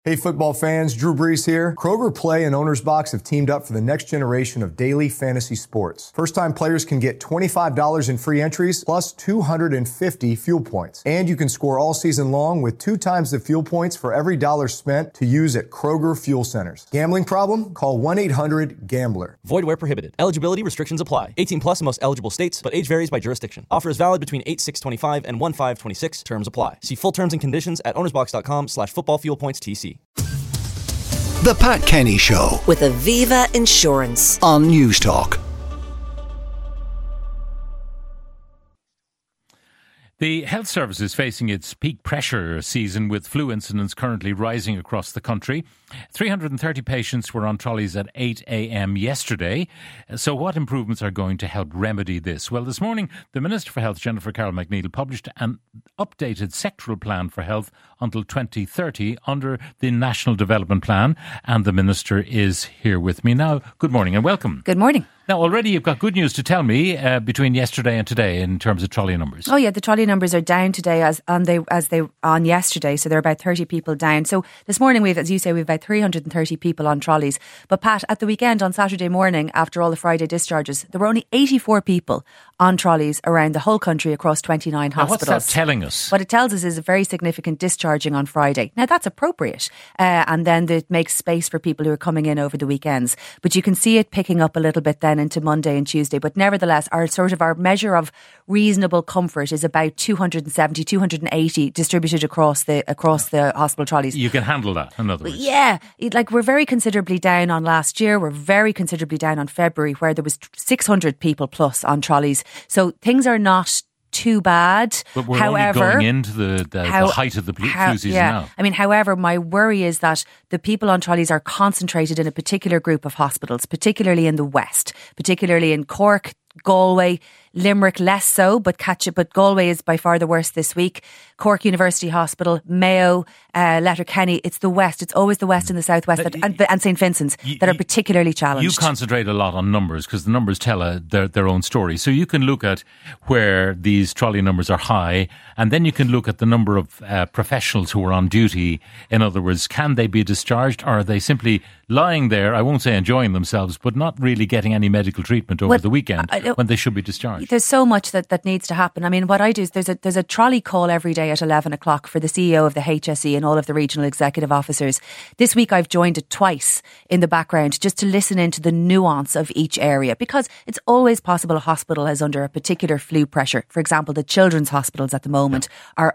Hey football fans, Drew Brees here. Kroger Play and Owner's Box have teamed up for the next generation of daily fantasy sports. First-time players can get $25 in free entries plus 250 fuel points. And you can score all season long with 2 times the fuel points for every dollar spent to use at Kroger Fuel Centers. Gambling problem? Call 1-800-GAMBLER. Void where prohibited. Eligibility restrictions apply. 18 plus in most eligible states, but age varies by jurisdiction. Offer is valid between 8/6/25 and 1/5/26. Terms apply. See full terms and conditions at ownersbox.com/footballfuelpointstc. The Pat Kenny Show with Aviva Insurance on News Talk. The health service is facing its peak pressure season with flu incidents currently rising across the country. 330 patients were on trolleys at 8 a.m. yesterday. So what improvements are going to help remedy this? Well, this morning, the Minister for Health, Jennifer Carroll McNeill, published an updated sectoral plan for health until 2030 under the National Development Plan. And the Minister is here with me now. Good morning and welcome. Good morning. Now, already you've got good news to tell me between yesterday and today in terms of trolley numbers. Oh, yeah, the trolley numbers are down today as they on yesterday, so they're about 30 people down. So this morning, we've about 330 people on trolleys. But Pat, at the weekend on Saturday morning, after all the Friday discharges, there were only 84 people on trolleys around the whole country across 29 hospitals. What's that telling us? What it tells us is a very significant discharging on Friday. Now, that's appropriate. And then it makes space for people who are coming in over the weekends. But you can see it picking up a little bit then into Monday and Tuesday. But nevertheless, our measure of reasonable comfort is about 270, 280 distributed across the hospital trolleys. You can handle that, in other words. Yeah. We're very considerably down on last year. We're very considerably down on February, where there was 600 people plus on trolleys. So things are not too bad. But we're only going into the height of the flu season now. I mean, however, my worry is that the people on trolleys are concentrated in a particular group of hospitals, particularly in the West, particularly in Cork, Galway, Limerick less so, but Galway is by far the worst this week. Cork University Hospital, Mayo, Letterkenny. It's the West. It's always the West and the Southwest and St. Vincent's that are particularly challenged. You concentrate a lot on numbers because the numbers tell their own story. So you can look at where these trolley numbers are high, and then you can look at the number of professionals who are on duty. In other words, can they be discharged, or are they simply lying there, I won't say enjoying themselves, but not really getting any medical treatment over the weekend when they should be discharged? There's so much that needs to happen. I mean, what I do is there's a trolley call every day at 11 o'clock for the CEO of the HSE and all of the regional executive officers. This week I've joined it twice in the background just to listen into the nuance of each area, because it's always possible a hospital is under a particular flu pressure. For example, the children's hospitals at the moment are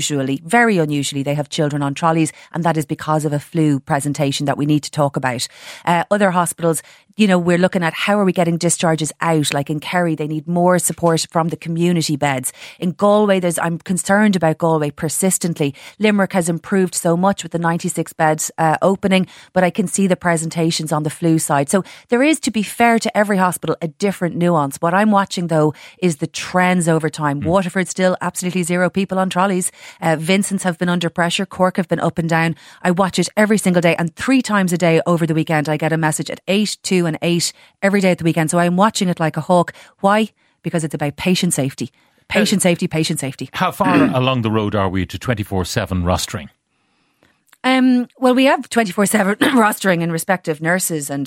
very unusually, they have children on trolleys, and that is because of a flu presentation that we need to talk about. Other hospitals, we're looking at how are we getting discharges out. Like in Kerry, they need more support from the community beds. In Galway, I'm concerned about Galway persistently. Limerick has improved so much with the 96 beds opening, but I can see the presentations on the flu side. So there is, to be fair to every hospital, a different nuance. What I'm watching though is the trends over time. Waterford still absolutely 0 people on trolleys. Vincent's have been under pressure. Cork have been up and down. I watch it every single day, and 3 times a day over the weekend I get a message at 8, 2 and 8 every day at the weekend. So I'm watching it like a hawk. Why? Because it's about patient safety. Patient safety. How far along the road are we to 24/7 rostering? Well, we have 24/7 rostering in respect of nurses and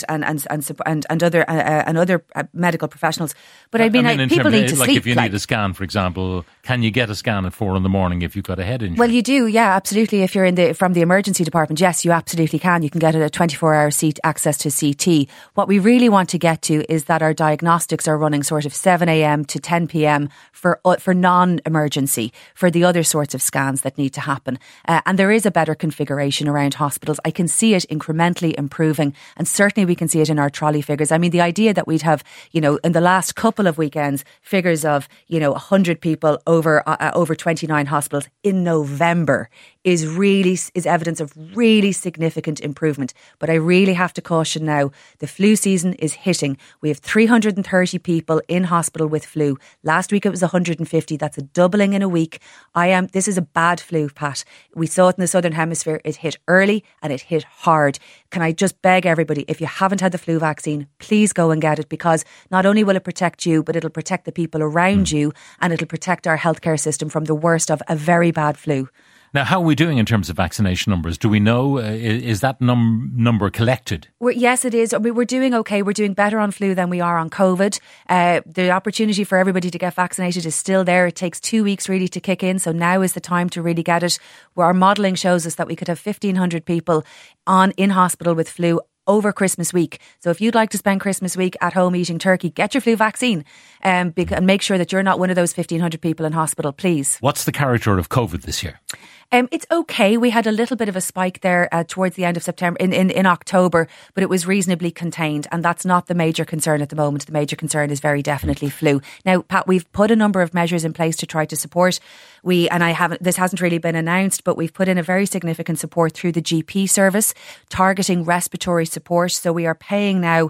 other medical professionals. But I mean people need to sleep. Like if you need a scan, for example, can you get a scan at 4 a.m. if you've got a head injury? Well, you do, yeah, absolutely. If you're from the emergency department, yes, you absolutely can. You can get a 24-hour access to CT. What we really want to get to is that our diagnostics are running sort of 7 a.m. to 10 p.m. for non-emergency, for the other sorts of scans that need to happen. And there is a better configuration around hospitals. I can see it incrementally improving, and certainly we can see it in our trolley figures. I mean, the idea that we'd have, in the last couple of weekends, figures of, 100 people over 29 hospitals in November is evidence of really significant improvement. But I really have to caution now, the flu season is hitting. We have 330 people in hospital with flu. Last week it was 150. That's a doubling in a week. This is a bad flu, Pat. We saw it in the Southern Hemisphere. It hit early and it hit hard. Can I just beg everybody, if you haven't had the flu vaccine, please go and get it, because not only will it protect you, but it'll protect the people around you, and it'll protect our healthcare system from the worst of a very bad flu. Now, how are we doing in terms of vaccination numbers? Do we know, is that number collected? Yes, it is. I mean, we're doing okay. We're doing better on flu than we are on COVID. The opportunity for everybody to get vaccinated is still there. It takes 2 weeks really to kick in. So now is the time to really get it. Where our modelling shows us that we could have 1,500 people in hospital with flu over Christmas week. So if you'd like to spend Christmas week at home eating turkey, get your flu vaccine and make sure that you're not one of those 1,500 people in hospital, please. What's the character of COVID this year? It's okay. We had a little bit of a spike there towards the end of September, in October, but it was reasonably contained, and that's not the major concern at the moment. The major concern is very definitely flu. Now, Pat, we've put a number of measures in place to try to support. This hasn't really been announced, but we've put in a very significant support through the GP service, targeting respiratory support. So we are paying now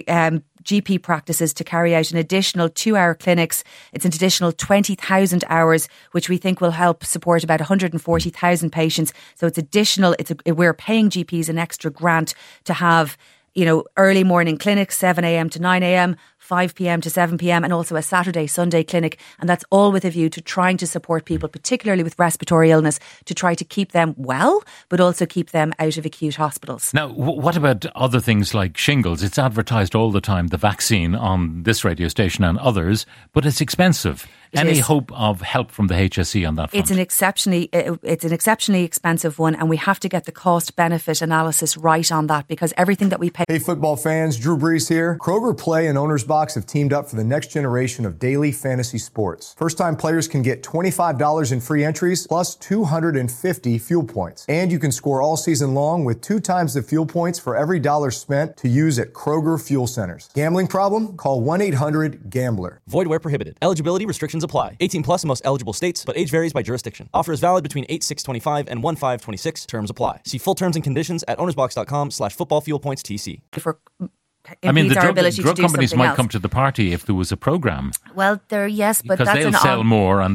GP practices to carry out an additional 2-hour clinics. It's an additional 20,000 hours, which we think will help support about 140,000 patients. So it's additional. We're paying GPs an extra grant to have, early morning clinics, 7 a.m. to 9 a.m., 5 p.m. to 7 p.m, and also a Saturday, Sunday clinic. And that's all with a view to trying to support people, particularly with respiratory illness, to try to keep them well, but also keep them out of acute hospitals. Now, what about other things like shingles? It's advertised all the time, the vaccine, on this radio station and others, but it's expensive. Any hope of help from the HSE on that front? It's an exceptionally expensive one, and we have to get the cost-benefit analysis right on that, because everything that we pay... Hey, football fans, Drew Brees here. Kroger Play and Owner's Box have teamed up for the next generation of daily fantasy sports. First-time players can get $25 in free entries, plus 250 fuel points. And you can score all season long with 2 times the fuel points for every dollar spent to use at Kroger Fuel Centers. Gambling problem? Call 1-800-GAMBLER. Void where prohibited. Eligibility restrictions apply. 18 plus in most eligible states, but age varies by jurisdiction. Offer is valid between 8/6/25 and 1/5/26. Terms apply. See full terms and conditions at ownersbox.com/footballfuelpointstc. The drug companies might come to the party if there was a program. Well, yes, but because they'll sell more, and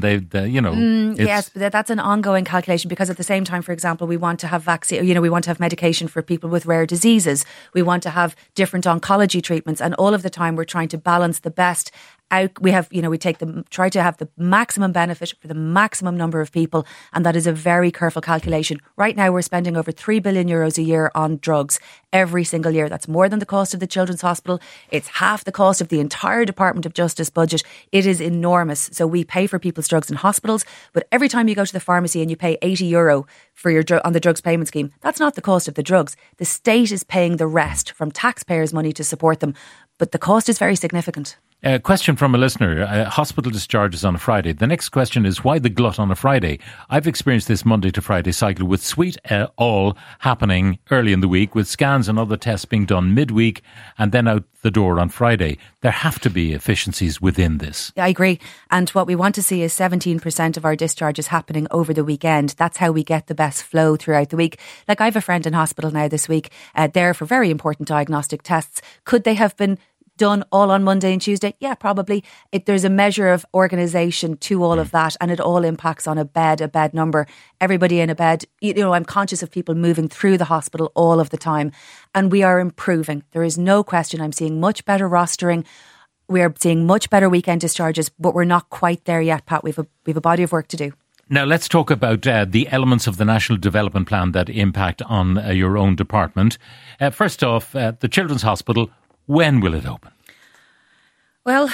yes, but that's an ongoing calculation, because at the same time, for example, we want to have vaccine. We want to have medication for people with rare diseases. We want to have different oncology treatments, and all of the time we're trying to balance the best out. We try to have the maximum benefit for the maximum number of people, and that is a very careful calculation. Right now, we're spending over €3 billion a year on drugs every single year. That's more than the cost of the Children's Hospital. It's half the cost of the entire Department of Justice budget. It is enormous. So we pay for people's drugs in hospitals, but every time you go to the pharmacy and you pay €80 for your on the drugs payment scheme, that's not the cost of the drugs. The state is paying the rest from taxpayers' money to support them, but the cost is very significant. A question from a listener. Hospital discharges on a Friday. The next question is, why the glut on a Friday? I've experienced this Monday to Friday cycle with sweet all happening early in the week, with scans and other tests being done midweek and then out the door on Friday. There have to be efficiencies within this. I agree. And what we want to see is 17% of our discharges happening over the weekend. That's how we get the best flow throughout the week. Like, I have a friend in hospital now this week, there for very important diagnostic tests. Could they have been done all on Monday and Tuesday? Yeah, probably. There's a measure of organisation to all of that, and it all impacts on a bed number. Everybody in a bed. I'm conscious of people moving through the hospital all of the time, and we are improving. There is no question. I'm seeing much better rostering. We're seeing much better weekend discharges, but we're not quite there yet, Pat. We've a body of work to do. Now, let's talk about the elements of the National Development Plan that impact on your own department. First off, the Children's Hospital, when will it open? Well,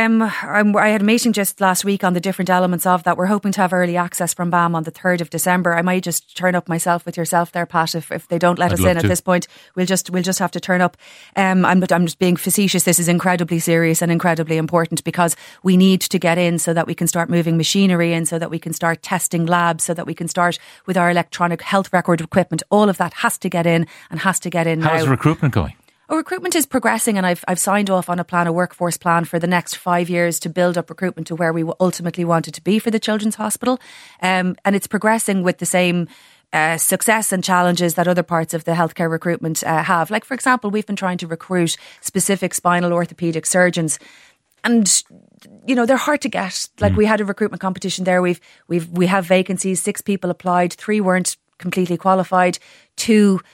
I had a meeting just last week on the different elements of that. We're hoping to have early access from BAM on the 3rd of December. I might just turn up myself with yourself there, Pat, if they don't let us in at this point. We'll just have to turn up. I'm just being facetious. This is incredibly serious and incredibly important, because we need to get in so that we can start moving machinery in, so that we can start testing labs, so that we can start with our electronic health record equipment. All of that has to get in, and has to get in now. How's recruitment going? Recruitment is progressing, and I've signed off on a workforce plan for the next 5 years to build up recruitment to where we ultimately want it to be for the Children's Hospital. And it's progressing with the same success and challenges that other parts of the healthcare recruitment have. Like, for example, we've been trying to recruit specific spinal orthopaedic surgeons, and they're hard to get. Like, we had a recruitment competition there. We have vacancies. 6 people applied. 3 weren't completely qualified. 2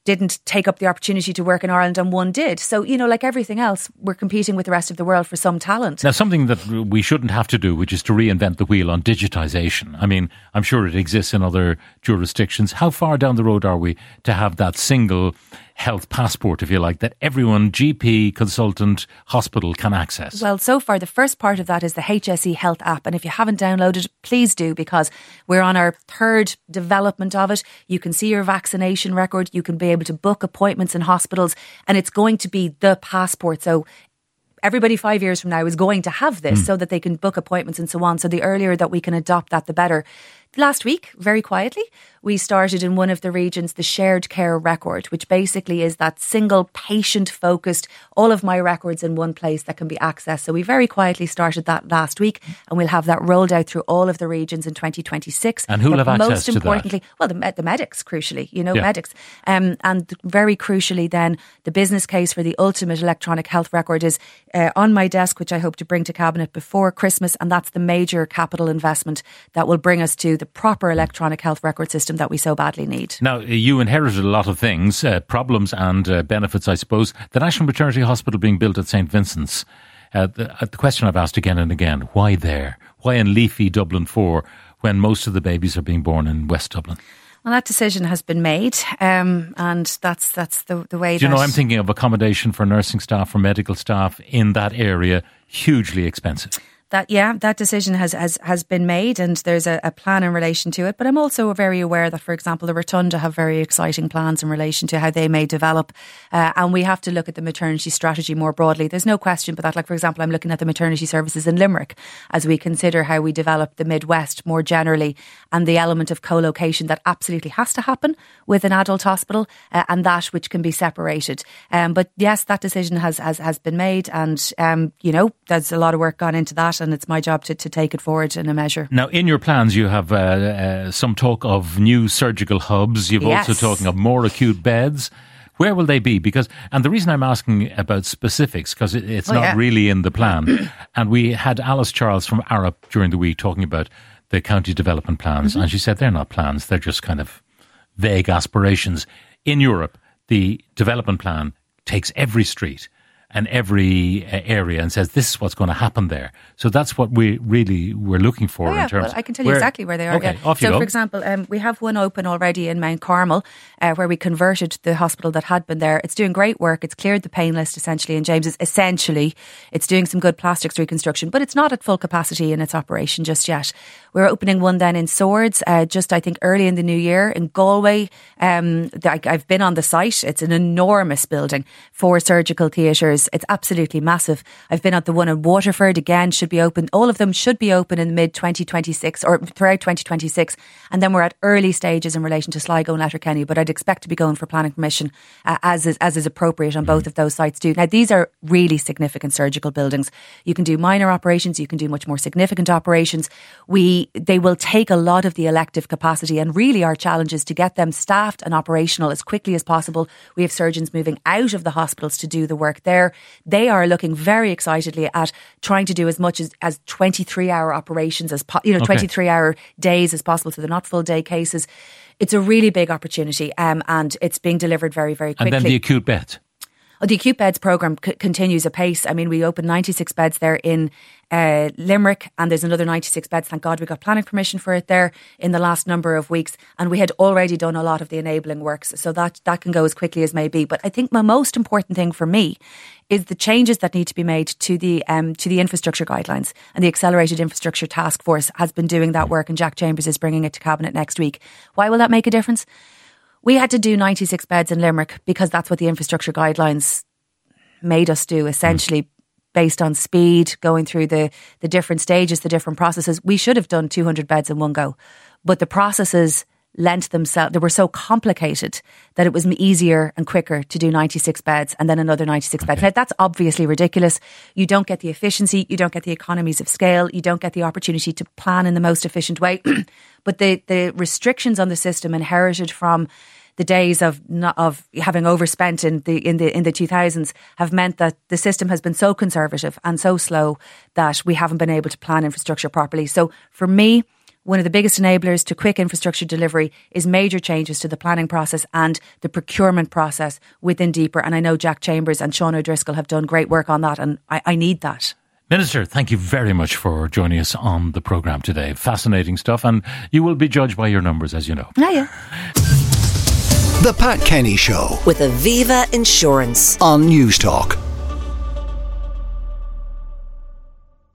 didn't take up the opportunity to work in Ireland and one did. So, like everything else, we're competing with the rest of the world for some talent. Now, something that we shouldn't have to do, which is to reinvent the wheel on digitisation. I mean, I'm sure it exists in other jurisdictions. How far down the road are we to have that single health passport, if you like, that everyone, GP, consultant, hospital can access? Well, so far, the first part of that is the HSE Health app. And if you haven't downloaded it, please do, because we're on our third development of it. You can see your vaccination record. You can be able to book appointments in hospitals, and it's going to be the passport. So everybody 5 years from now is going to have this so that they can book appointments and so on. So the earlier that we can adopt that, the better. Last week, very quietly, we started in one of the regions the shared care record, which basically is that single patient-focused, all of my records in one place that can be accessed. So we very quietly started that last week, and we'll have that rolled out through all of the regions in 2026. And who'll have access to that? Most importantly, well, the medics, crucially, medics. And very crucially then, the business case for the ultimate electronic health record is on my desk, which I hope to bring to Cabinet before Christmas, and that's the major capital investment that will bring us to the proper electronic health record system that we so badly need. Now, you inherited a lot of things, problems and benefits, I suppose. The National Maternity Hospital being built at St. Vincent's. The question I've asked again and again, why there? Why in leafy Dublin 4 when most of the babies are being born in West Dublin? Well, that decision has been made, and that's the way. Do you know, I'm thinking of accommodation for nursing staff, for medical staff in that area, hugely expensive. That decision has been made, and there's a plan in relation to it. But I'm also very aware that, for example, the Rotunda have very exciting plans in relation to how they may develop. And we have to look at the maternity strategy more broadly. There's no question but that. Like, for example, I'm looking at the maternity services in Limerick as we consider how we develop the Midwest more generally, and the element of co-location that absolutely has to happen with an adult hospital, and that which can be separated. But yes, that decision has been made, and there's a lot of work gone into that. And it's my job to take it forward in a measure. Now, in your plans, you have some talk of new surgical hubs. You've also talking of more acute beds. Where will they be? And the reason I'm asking about specifics, because it's not really in the plan. And we had Alice Charles from Arup during the week talking about the county development plans. And she said they're not plans, they're just kind of vague aspirations. In Europe, the development plan takes every street and every area and says this is what's going to happen there. So that's what we're looking for in terms. Well, I can tell you exactly where they are. Okay, off you go. So, for example, we have one open already in Mount Carmel, where we converted the hospital that had been there. It's doing great work. It's cleared the pain list essentially in James's. Essentially, it's doing some good plastics reconstruction, but it's not at full capacity in its operation just yet. We're opening one then in Swords, just I think early in the new year. In Galway, I've been on the site. It's an enormous building, 4 surgical theatres. It's absolutely massive. I've been at the one in Waterford, again, should be open. All of them should be open in mid-2026 or throughout 2026. And then we're at early stages in relation to Sligo and Letterkenny, but I'd expect to be going for planning permission as is appropriate on both of those sites too. Now, these are really significant surgical buildings. You can do minor operations, you can do much more significant operations. They will take a lot of the elective capacity, and really our challenge is to get them staffed and operational as quickly as possible. We have surgeons moving out of the hospitals to do the work there. They are looking very excitedly at trying to do as much as 23-hour operations as 23-hour days as possible, so they're not full day cases. It's a really big opportunity, and it's being delivered very, very quickly. And then the acute beds. The acute beds programme continues apace. I mean, we opened 96 beds there in Limerick, and there's another 96 beds. Thank God we got planning permission for it there in the last number of weeks. And we had already done a lot of the enabling works, so that can go as quickly as may be. But I think my most important thing for me is the changes that need to be made to the infrastructure guidelines. And the Accelerated Infrastructure Task Force has been doing that work, and Jack Chambers is bringing it to Cabinet next week. Why will that make a difference? We had to do 96 beds in Limerick because that's what the infrastructure guidelines made us do, essentially based on speed, going through the different stages, the different processes. We should have done 200 beds in one go, but the processes lent themselves, they were so complicated that it was easier and quicker to do 96 beds and then another 96 beds. Now, that's obviously ridiculous. You don't get the efficiency, you don't get the economies of scale, you don't get the opportunity to plan in the most efficient way. But the restrictions on the system inherited from the days of having overspent in the 2000s have meant that the system has been so conservative and so slow that we haven't been able to plan infrastructure properly. So for me, one of the biggest enablers to quick infrastructure delivery is major changes to the planning process and the procurement process within DPER. And I know Jack Chambers and Sean O'Driscoll have done great work on that, and I need that. Minister, thank you very much for joining us on the programme today. Fascinating stuff, and you will be judged by your numbers, as you know. Yeah. The Pat Kenny Show with Aviva Insurance on News Talk.